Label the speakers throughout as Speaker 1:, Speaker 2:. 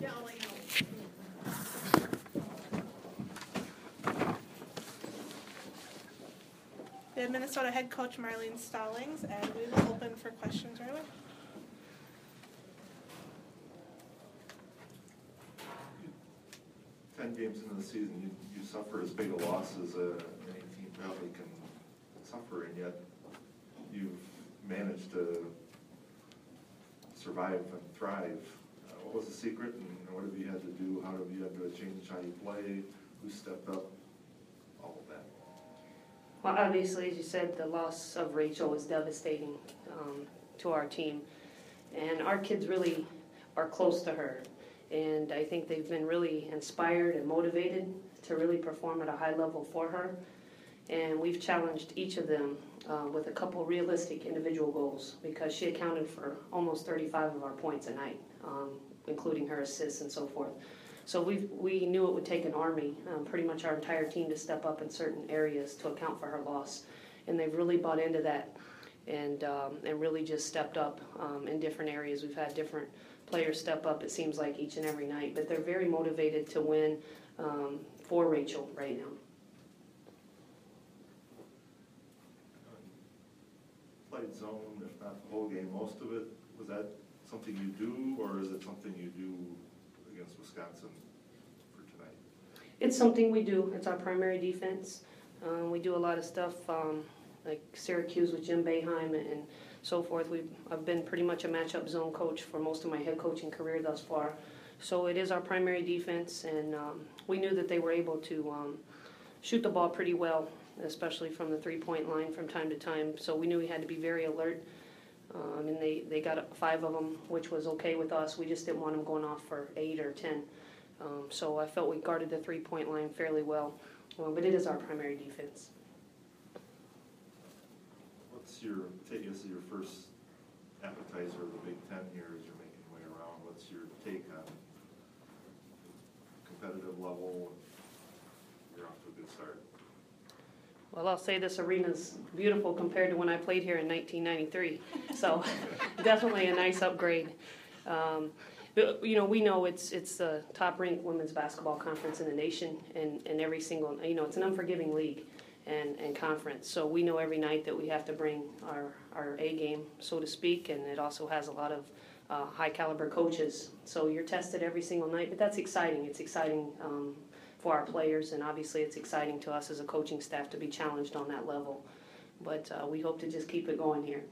Speaker 1: Yeah, I'll let you know. We have Minnesota head coach Marlene Stallings, and we will open for questions right away.
Speaker 2: Games into the season, you suffer as big a loss as any team probably can suffer, and yet you've managed to survive and thrive. What was the secret, and what have you had to do? How have you had to change how you play? Who stepped up? All of that.
Speaker 3: Well, obviously, as you said, the loss of Rachel was devastating to our team, and our kids really are close to her. And I think they've been really inspired and motivated to really perform at a high level for her. And we've challenged each of them with a couple realistic individual goals, because she accounted for almost 35 of our points a night, including her assists and so forth. So we knew it would take an army, pretty much our entire team, to step up in certain areas to account for her loss. And they've really bought into that and really just stepped up in different areas. We've had different players step up, it seems like, each and every night, but they're very motivated to win for Rachel right now.
Speaker 2: Played zone, if not the whole game, most of it. Was that something you do, or is it something you do against Wisconsin for tonight?
Speaker 3: It's something we do. It's our primary defense. We do a lot of stuff like Syracuse with Jim Boeheim and so forth. I've been pretty much a matchup zone coach for most of my head coaching career thus far. So it is our primary defense, and we knew that they were able to shoot the ball pretty well, especially from the three-point line from time to time. So we knew we had to be very alert. And they got 5 of them, which was okay with us. We just didn't want them going off for 8 or 10. So I felt we guarded the three-point line fairly well. But it is our primary defense.
Speaker 2: Take us to your first appetizer of the Big Ten here as you're making your way around. What's your take on competitive level? You're off to a good start.
Speaker 3: Well, I'll say this arena's beautiful compared to when I played here in 1993. So definitely a nice upgrade. But, we know it's the top-ranked women's basketball conference in the nation, and every single, it's an unforgiving league and conference. So we know every night that we have to bring our A game, so to speak, and it also has a lot of high-caliber coaches. So you're tested every single night, but that's exciting. It's exciting for our players, and obviously it's exciting to us as a coaching staff to be challenged on that level. But we hope to just keep it going here.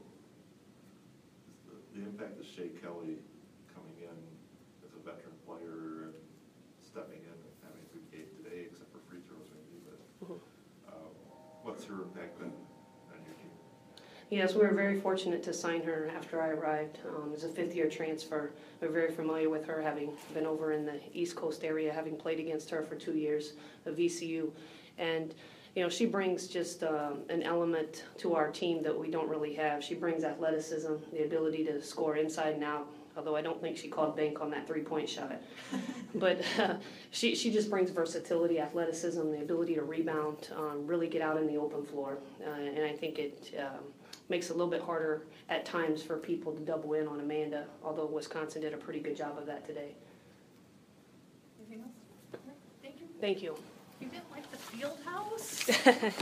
Speaker 2: The impact of Shea Kelly coming in as a veteran player and stepping in and having a good game today, except for free throws maybe, but what's her impact been on your team?
Speaker 3: Yes, we were very fortunate to sign her after I arrived as a fifth-year transfer. We're very familiar with her, having been over in the East Coast area, having played against her for 2 years at VCU. And, she brings just an element to our team that we don't really have. She brings athleticism, the ability to score inside and out, although I don't think she called bank on that three-point shot. But she just brings versatility, athleticism, the ability to rebound, really get out in the open floor. And I think it makes it a little bit harder at times for people to double in on Amanda, although Wisconsin did a pretty good job of that today.
Speaker 1: Anything else? Thank you.
Speaker 3: Thank you.
Speaker 1: You didn't like the field house?